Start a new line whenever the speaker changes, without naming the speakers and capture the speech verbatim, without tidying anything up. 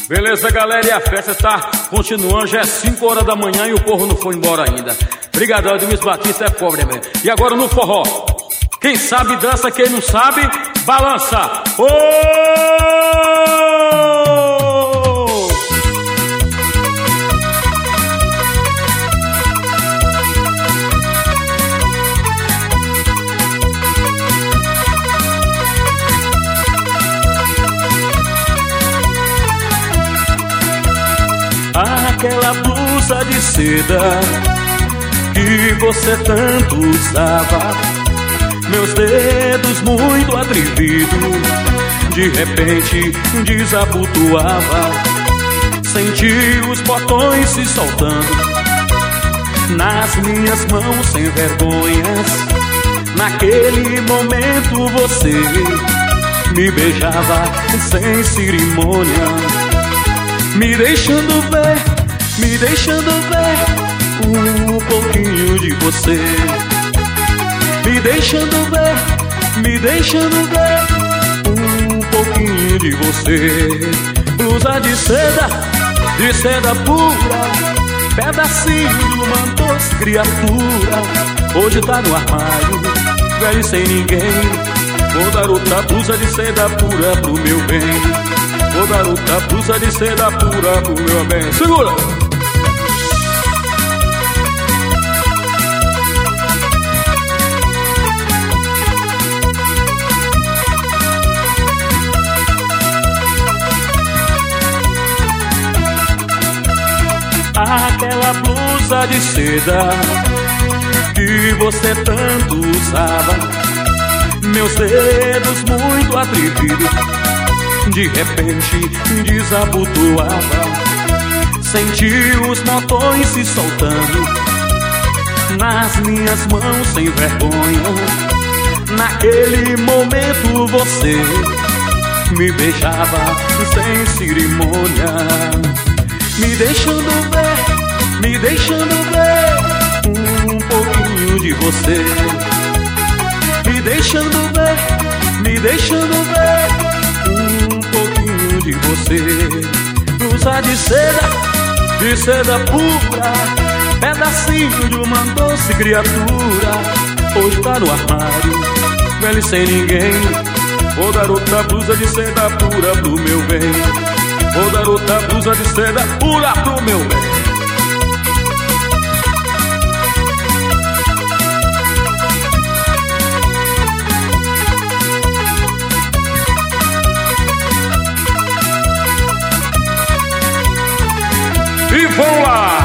Beleza, galera, e a festa está continuando. Já é cinco horas da manhã e o povo não foi embora ainda. Brigadão, Edmilson Batista é pobre, né? E agora no forró, quem sabe dança, quem não sabe, balança. Oh! Aquela blusa de seda que você tanto usava, meus dedos muito atrevidos, de repente desabotoava. Senti os botões se soltando nas minhas mãos sem vergonhas. Naquele momento você me beijava sem cerimônia, me deixando ver, me deixando ver um pouquinho de você. Me deixando ver, me deixando ver um pouquinho de você. Blusa de seda, de seda pura, pedacinho do manto, criatura. Hoje tá no armário, velho sem ninguém. Vou dar outra blusa de seda pura pro meu bem. Vou dar outra blusa de seda pura pro meu bem. Segura! Aquela blusa de seda que você tanto usava, meus dedos muito atrevidos, de repente desabotoava. Senti os botões se soltando nas minhas mãos sem vergonha. Naquele momento você me beijava sem cerimônia, me deixando ver, me deixando ver um pouquinho de você. Me deixando ver, me deixando ver um pouquinho de você. Blusa de seda, de seda pura, pedacinho de uma doce criatura. Hoje tá no armário, velho sem ninguém. Vou dar outra blusa de seda pura pro meu bem. Vou dar outra blusa de seda pura pro meu bem. E vão lá!